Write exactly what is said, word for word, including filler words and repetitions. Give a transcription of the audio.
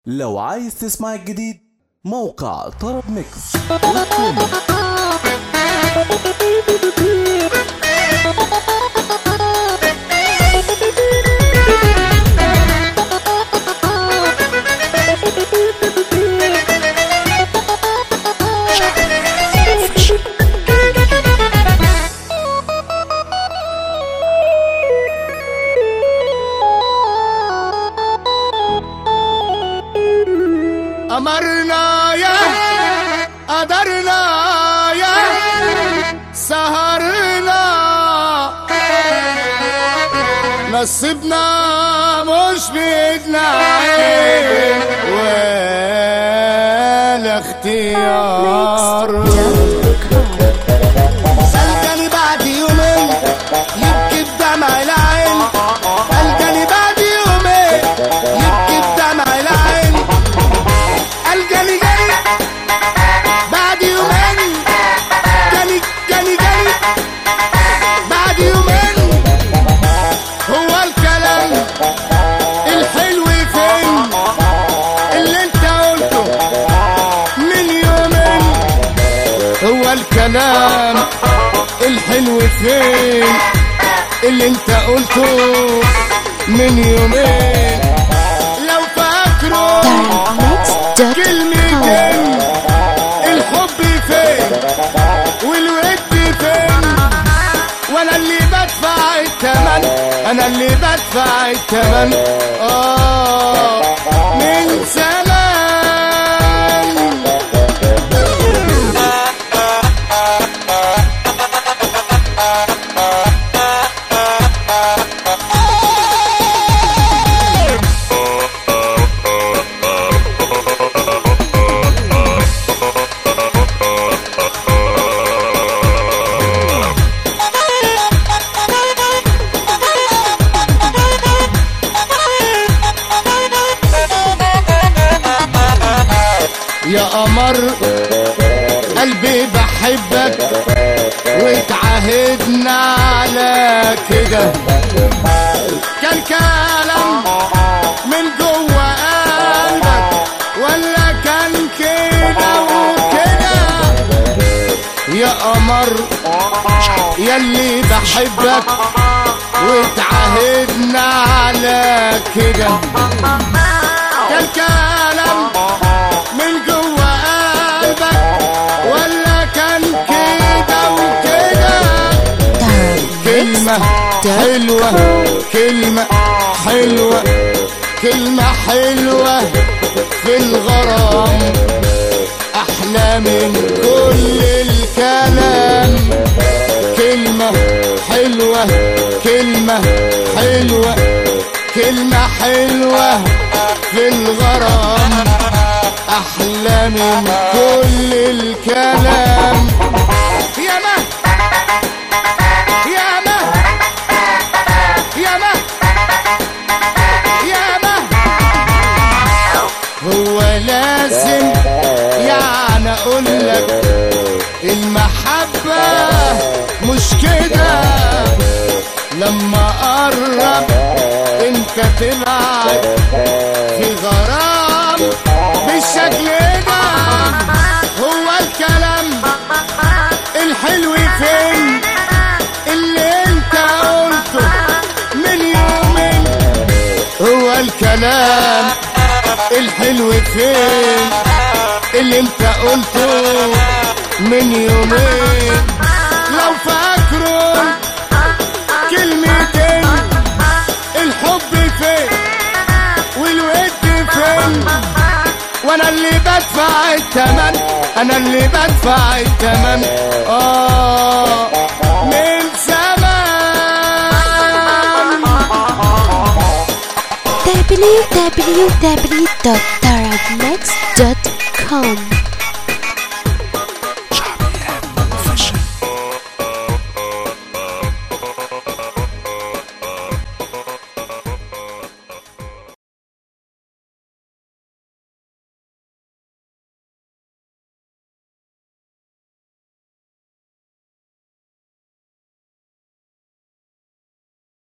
لو عايز تسمع الجديد موقع طرب ميكس دوت كوم. أمرنا يا قدرنا يا سهرنا نصيبنا مش بإيدنا ولا اختيار. ألقاني بعد يومين يبكي بدمع العين، ألقاني بعد يومين يبكي بدمع العين، الجاني جاني بعد يومين، جاني جاني جاني بعد يومين. هو الكلام الحلو فين اللي انت قلته من يومين؟ هو الكلام الحلو فين اللي انت قلته من يومين؟ لو فاكره كلمتين الحب فين والود فين، وانا اللي بدفع الثمن، انا اللي بدفع الثمن اه من زمان. يا قمر قلبي بحبك واتعاهدنا على كده، كان كلام من جوه قلبك ولا كان كده وكده؟ يا قمر ياللي بحبك واتعاهدنا على كده، كان كلام من جوه قلبك ولا كان كده وكده؟ كلمة حلوة كلمة حلوة كلمة حلوة في الغرام أحلى من كل الكلام. كلمة حلوة كلمة حلوة كلمة حلوة في الغرام أحلى من كل الكلام. يا ما يا ما يا ما يا ما هو لازم يعني أقولك المحبة مش كده، لما قرب انت تبعد في غرام بالشكل ده. هو الكلام الحلو فين اللي انت قلته من يومين؟ هو الكلام الحلو فين اللي انت قلته من يومين؟ لو فاكرون كلمتين الحب فين والود فين، وانا اللي بدفع الثمن، انا اللي بدفع الثمن اه من زمان. w w w dot tarab mix dot com